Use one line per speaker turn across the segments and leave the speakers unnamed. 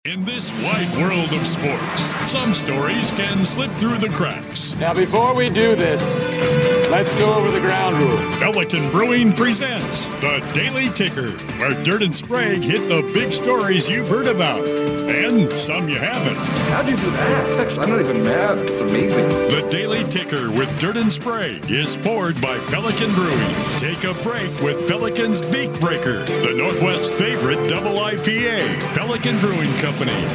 In this wide world of sports, some stories can slip through the cracks.
Now, before we do this, let's go over the ground rules.
Pelican Brewing presents the Daily Ticker, where Dirt and Sprague hit the big stories you've heard about, and some you haven't.
How'd you do that? Actually, I'm not even mad. It's amazing.
The Daily Ticker with Dirt and Sprague is poured by Pelican Brewing. Take a break with Pelican's Beak Breaker, the Northwest's favorite double IPA. Pelican Brewing Company.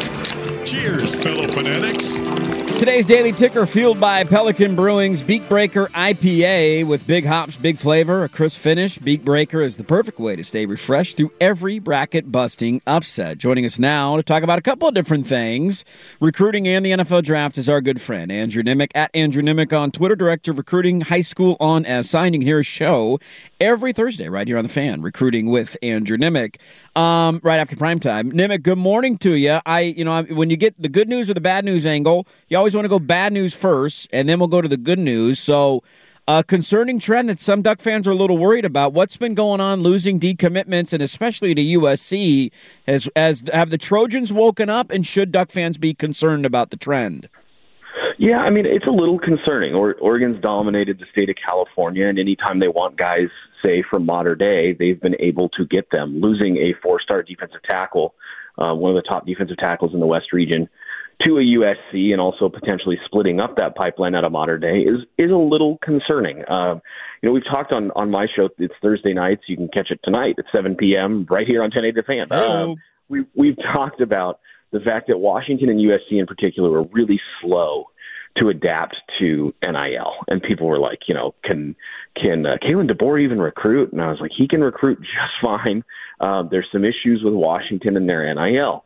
Cheers, fellow fanatics.
Today's Daily Ticker fueled by Pelican Brewing's Beak Breaker IPA with big hops, big flavor, a crisp finish. Beak Breaker is the perfect way to stay refreshed through every bracket-busting upset. Joining us now to talk about a couple of different things, recruiting and the NFL Draft, is our good friend Andrew Nimick, at Andrew Nimick on Twitter, Director of Recruiting, High School on SI. You can hear his show every Thursday right here on The Fan, Recruiting with Andrew Nimick, right after primetime. Nimick, good morning to you. When you get the good news or the bad news angle, you always want to go bad news first, and then we'll go to the good news. So, a concerning trend that some Duck fans are a little worried about. What's been going on, losing decommitments, and especially to USC? Have the Trojans woken up, and should Duck fans be concerned about the trend?
Yeah, I mean, it's a little concerning. Oregon's dominated the state of California, and anytime they want guys, say, from modern day, they've been able to get them. Losing a four-star defensive tackle, one of the top defensive tackles in the West region, to a USC, and also potentially splitting up that pipeline out of modern day is a little concerning. We've talked on my show. It's Thursday nights. You can catch it tonight at 7 p.m. right here on 1080 The Fan. We've talked about the fact that Washington and USC in particular were really slow to adapt to NIL, and people were like, can Kalen DeBoer even recruit? And I was like, he can recruit just fine. There's some issues with Washington and their NIL.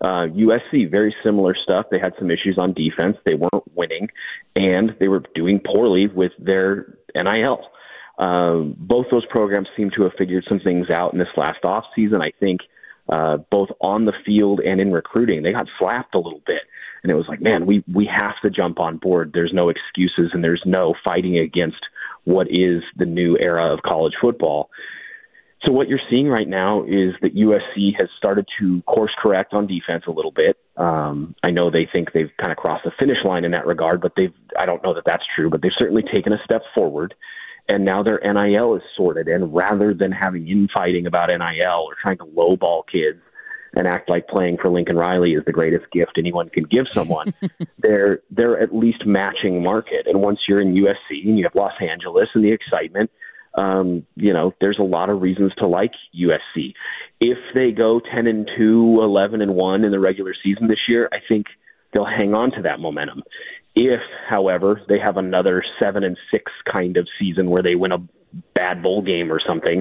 USC, very similar stuff. They had some issues on defense. They weren't winning, and they were doing poorly with their NIL. Both those programs seem to have figured some things out in this last offseason. I think both on the field and in recruiting, they got slapped a little bit. And it was like, man, we have to jump on board. There's no excuses, and there's no fighting against what is the new era of college football. So what you're seeing right now is that USC has started to course correct on defense a little bit. I know they think they've kind of crossed the finish line in that regard, but I don't know that that's true, but they've certainly taken a step forward. And now their NIL is sorted. And rather than having infighting about NIL or trying to lowball kids and act like playing for Lincoln Riley is the greatest gift anyone can give someone, they're at least matching market. And once you're in USC and you have Los Angeles and the excitement, there's a lot of reasons to like USC. If they go 10-2, 11-1 in the regular season this year, I think they'll hang on to that momentum. If, however, they have another 7-6 kind of season where they win a bad bowl game or something,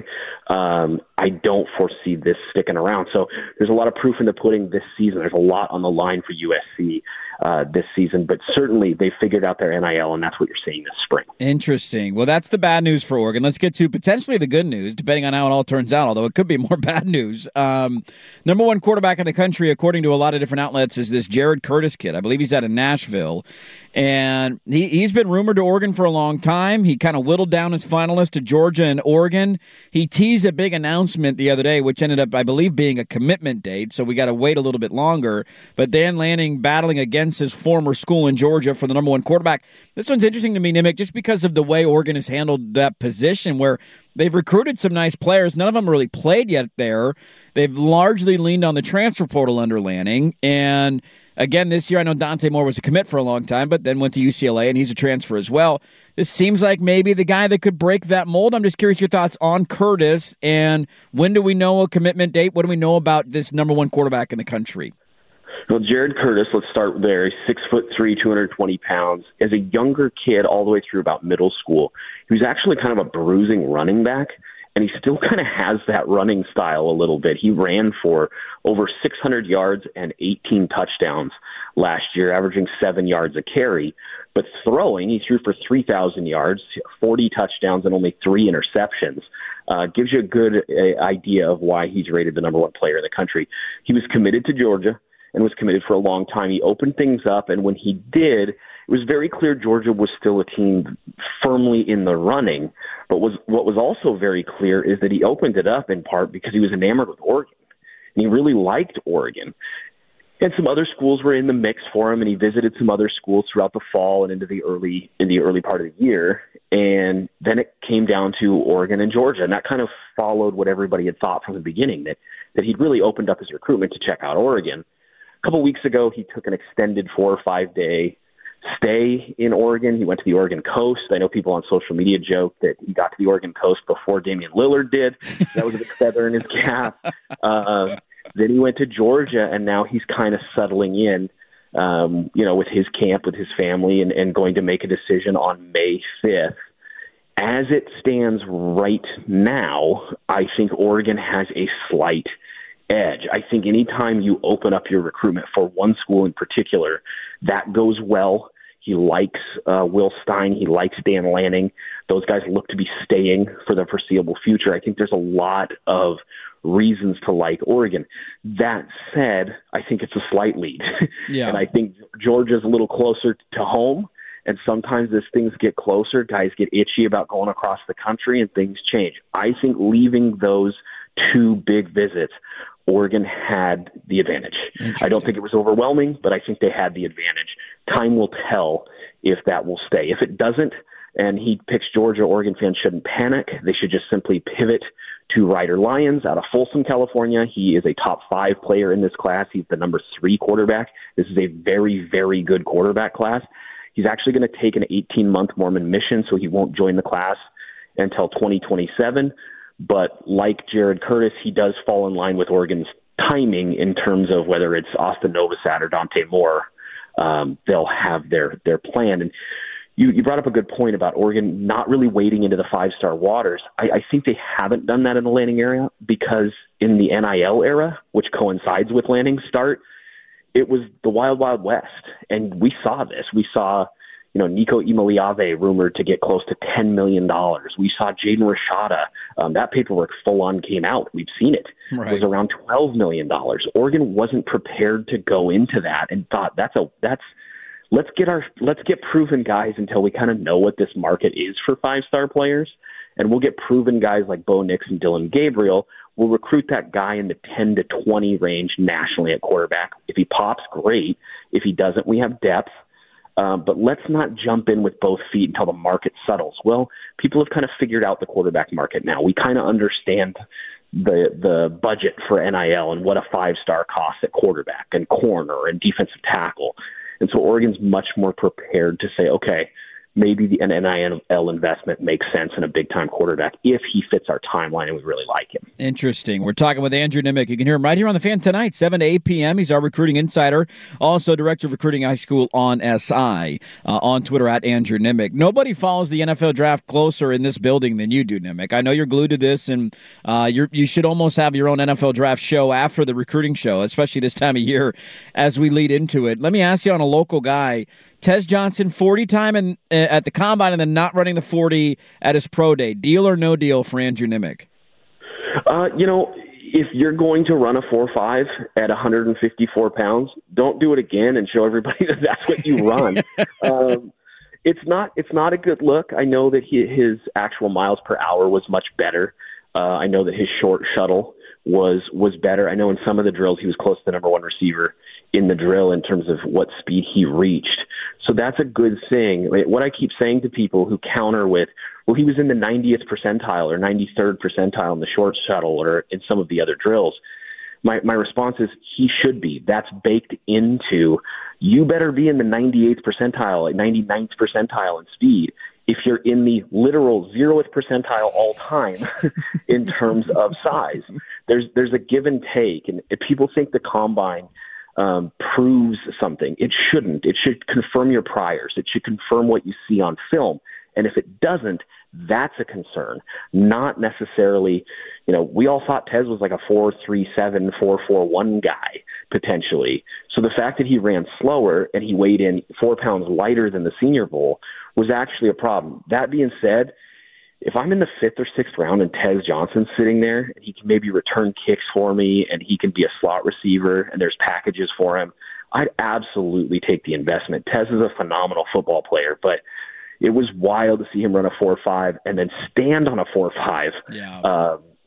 I don't foresee this sticking around. So there's a lot of proof in the pudding this season. There's a lot on the line for USC this season, but certainly they figured out their NIL, and that's what you're seeing this spring.
Interesting. Well, that's the bad news for Oregon. Let's get to potentially the good news, depending on how it all turns out, although it could be more bad news. Number one quarterback in the country, according to a lot of different outlets, is this Jared Curtis kid. I believe he's out of Nashville, and he's been rumored to Oregon for a long time. He kind of whittled down his finalists to Georgia and Oregon. He teased a big announcement the other day, which ended up, I believe, being a commitment date, so we got to wait a little bit longer. But Dan Lanning battling against his former school in Georgia for the number one quarterback. This one's interesting to me, Nimick, just because of the way Oregon has handled that position, where they've recruited some nice players. None of them really played yet there. They've largely leaned on the transfer portal under Lanning. And again, this year, I know Dante Moore was a commit for a long time, but then went to UCLA, and he's a transfer as well. This seems like maybe the guy that could break that mold. I'm just curious your thoughts on Curtis, and when do we know a commitment date? What do we know about this number one quarterback in the country?
Well, Jared Curtis, let's start there. He's 6'3", 220 pounds. As a younger kid, all the way through about middle school, he was actually kind of a bruising running back, and he still kind of has that running style a little bit. He ran for over 600 yards and 18 touchdowns last year, averaging 7 yards a carry. But throwing, he threw for 3,000 yards, 40 touchdowns, and only 3 interceptions. Gives you a good idea of why he's rated the number one player in the country. He was committed to Georgia and was committed for a long time. He opened things up, and when he did, it was very clear Georgia was still a team firmly in the running. But what was also very clear is that he opened it up in part because he was enamored with Oregon, and he really liked Oregon. And some other schools were in the mix for him, and he visited some other schools throughout the fall and into the early part of the year. And then it came down to Oregon and Georgia, and that kind of followed what everybody had thought from the beginning, that he'd really opened up his recruitment to check out Oregon. A couple weeks ago, he took an extended 4 or 5 day stay in Oregon. He went to the Oregon coast. I know people on social media joke that he got to the Oregon coast before Damian Lillard did. That was a big feather in his cap. Then he went to Georgia, and now he's kind of settling in, with his camp, with his family, and going to make a decision on May 5th. As it stands right now, I think Oregon has a slight edge. I think anytime you open up your recruitment for one school in particular, that goes well. He likes Will Stein. He likes Dan Lanning. Those guys look to be staying for the foreseeable future. I think there's a lot of reasons to like Oregon. That said, I think it's a slight lead.
Yeah.
And I think Georgia's a little closer to home. And sometimes as things get closer, guys get itchy about going across the country and things change. I think leaving those 2 big visits, Oregon had the advantage. I don't think it was overwhelming, but I think they had the advantage. Time will tell if that will stay. If it doesn't, and he picks Georgia, Oregon fans shouldn't panic. They should just simply pivot to Ryder Lyons out of Folsom, California. He is a top 5 player in this class. He's the number 3 quarterback. This is a very, very good quarterback class. He's actually going to take an 18-month Mormon mission, so he won't join the class until 2027. But like Jared Curtis, he does fall in line with Oregon's timing in terms of whether it's Austin Novosad or Dante Moore. They'll have their plan. And you brought up a good point about Oregon not really wading into the 5-star waters. I think they haven't done that in the Lanning area because in the NIL era, which coincides with Lanning's start, it was the wild, wild west. And we saw this. We saw, Nico Imaliave rumored to get close to $10 million. We saw Jaden Rashada. That paperwork full on came out. We've seen it. Right. It was around $12 million. Oregon wasn't prepared to go into that and thought let's get proven guys until we kind of know what this market is for 5-star players. And we'll get proven guys like Bo Nix and Dylan Gabriel. We'll recruit that guy in the 10 to 20 range nationally at quarterback. If he pops, great. If he doesn't, we have depth. But let's not jump in with both feet until the market settles. Well, people have kind of figured out the quarterback market now. We kind of understand the budget for NIL and what a 5-star costs at quarterback and corner and defensive tackle. And so Oregon's much more prepared to say, okay, maybe the NIL investment makes sense in a big-time quarterback if he fits our timeline and we really like him.
Interesting. We're talking with Andrew Nimick. You can hear him right here on The Fan tonight, 7 to 8 p.m. He's our recruiting insider, also director of recruiting high school on SI, on Twitter at Andrew Nimick. Nobody follows the NFL draft closer in this building than you do, Nimick. I know you're glued to this, and you should almost have your own NFL draft show after the recruiting show, especially this time of year as we lead into it. Let me ask you on a local guy, Tez Johnson, 40 time at the combine and then not running the 40 at his pro day. Deal or no deal for Andrew Nimick?
If you're going to run a 4.5 at 154 pounds, don't do it again and show everybody that that's what you run. It's not a good look. I know that his actual miles per hour was much better. I know that his short shuttle was better. I know in some of the drills he was close to the number 1 receiver in the drill in terms of what speed he reached. So that's a good thing. What I keep saying to people who counter with, well, he was in the 90th percentile or 93rd percentile in the short shuttle or in some of the other drills, my response is he should be. That's baked into, you better be in the 98th percentile, like 99th percentile in speed if you're in the literal 0th percentile all time in terms of size. There's a give and take, and if people think the combine proves something, it shouldn't. It should confirm your priors. It should confirm what you see on film. And if it doesn't, that's a concern. Not necessarily, we all thought Tez was like a 4.37, 4.41 guy, potentially. So the fact that he ran slower and he weighed in 4 pounds lighter than the Senior Bowl was actually a problem. That being said, if I'm in the 5th or 6th round and Tez Johnson's sitting there, and he can maybe return kicks for me and he can be a slot receiver and there's packages for him, I'd absolutely take the investment. Tez is a phenomenal football player, but it was wild to see him run a 4.5 and then stand on a 4.5.
Yeah.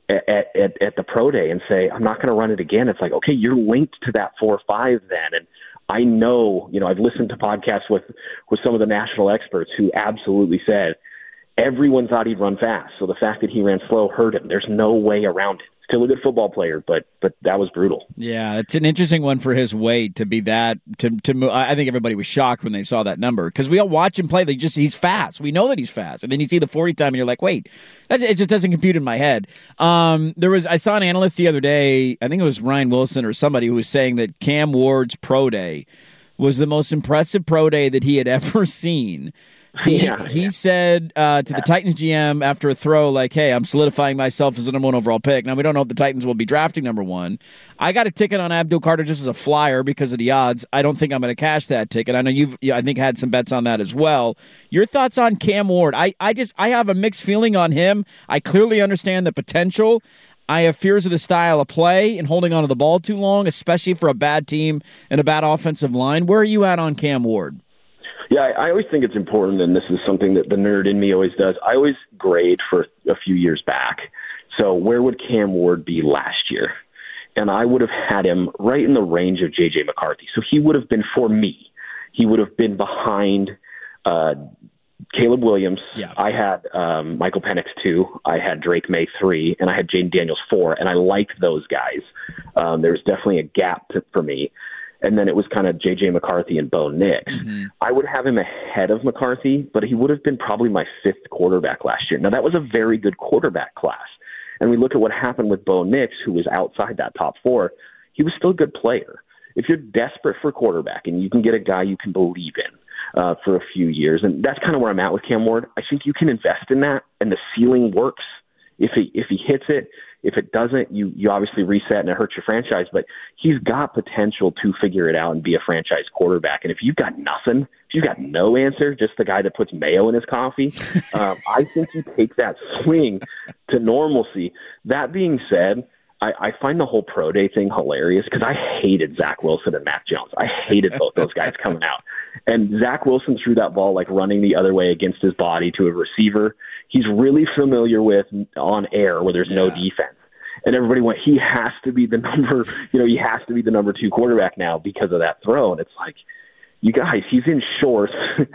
at the pro day and say, I'm not going to run it again. It's like, okay, you're linked to that 4.5 then. And I know, I've listened to podcasts with some of the national experts who absolutely said everyone thought he'd run fast. So the fact that he ran slow hurt him. There's no way around it. Still a good football player, but that was brutal.
Yeah, it's an interesting one for his weight to be that. I think everybody was shocked when they saw that number because we all watch him play. He's fast. We know that he's fast, and then you see the 40 time, and you're like, wait, it just doesn't compute in my head. I saw an analyst the other day. I think it was Ryan Wilson or somebody who was saying that Cam Ward's pro day was the most impressive pro day that he had ever seen. He said to the Titans GM after a throw, like, hey, I'm solidifying myself as the number 1 overall pick. Now, we don't know if the Titans will be drafting number 1. I got a ticket on Abdul Carter just as a flyer because of the odds. I don't think I'm going to cash that ticket. I know I think, had some bets on that as well. Your thoughts on Cam Ward? I have a mixed feeling on him. I clearly understand the potential. I have fears of the style of play and holding on to the ball too long, especially for a bad team and a bad offensive line. Where are you at on Cam Ward?
Yeah, I always think it's important, and this is something that the nerd in me always does. I always grade for a few years back. So where would Cam Ward be last year? And I would have had him right in the range of J.J. McCarthy. So he would have been, for me, he would have been behind Caleb Williams. Yeah. I had Michael Penix 2. I had Drake May 3. And I had Jaden Daniels 4. And I liked those guys. There was definitely a gap for me. And then it was kind of J.J. McCarthy and Bo Nix. Mm-hmm. I would have him ahead of McCarthy, but he would have been probably my 5th quarterback last year. Now, that was a very good quarterback class. And we look at what happened with Bo Nix, who was outside that top 4. He was still a good player. If you're desperate for a quarterback and you can get a guy you can believe in for a few years, and that's kind of where I'm at with Cam Ward, I think you can invest in that, and the ceiling works. If he hits it, if it doesn't, you obviously reset and it hurts your franchise. But he's got potential to figure it out and be a franchise quarterback. And if you've got nothing, if you've got no answer, just the guy that puts mayo in his coffee, I think you take that swing to normalcy. That being said, I find the whole pro day thing hilarious because I hated Zach Wilson and Mac Jones. I hated both those guys coming out. And Zach Wilson threw that ball like running the other way against his body to a receiver he's really familiar with on air where there's no defense. And everybody went, he has to be the number 2 quarterback now because of that throw. And it's like, you guys, he's in shorts.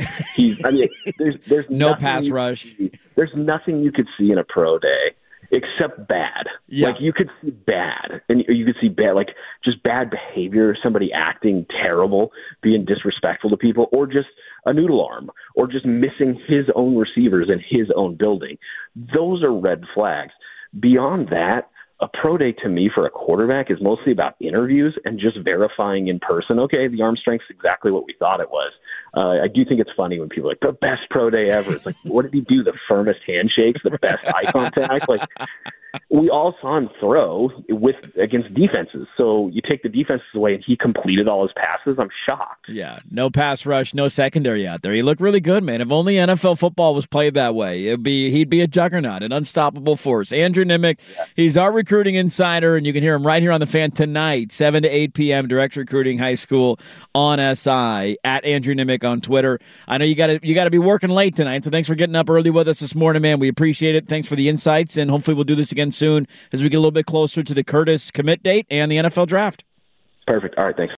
There's
no pass rush.
There's nothing you could see in a pro day except bad. Yeah. Like you could see bad, and you could see bad, like just bad behavior, somebody acting terrible, being disrespectful to people, or just a noodle arm, or just missing his own receivers in his own building. Those are red flags. Beyond that, a pro day to me for a quarterback is mostly about interviews and just verifying in person, okay, the arm strength's exactly what we thought it was. I do think it's funny when people are like, the best pro day ever. It's like, what did he do? The firmest handshakes, the best eye contact? Like, we all saw him throw against defenses. So you take the defenses away, and he completed all his passes. I'm shocked.
Yeah, no pass rush, no secondary out there. He looked really good, man. If only NFL football was played that way, he'd be a juggernaut, an unstoppable force. Andrew Nimick, he's our recruiting insider, and you can hear him right here on The Fan tonight, 7 to 8 p.m., Direct Recruiting High School on SI, at Andrew Nimick on Twitter. I know you got to be working late tonight, so thanks for getting up early with us this morning, man. We appreciate it. Thanks for the insights, and hopefully we'll do this again soon as we get a little bit closer to the Curtis commit date and the NFL draft.
Perfect. All right, thanks.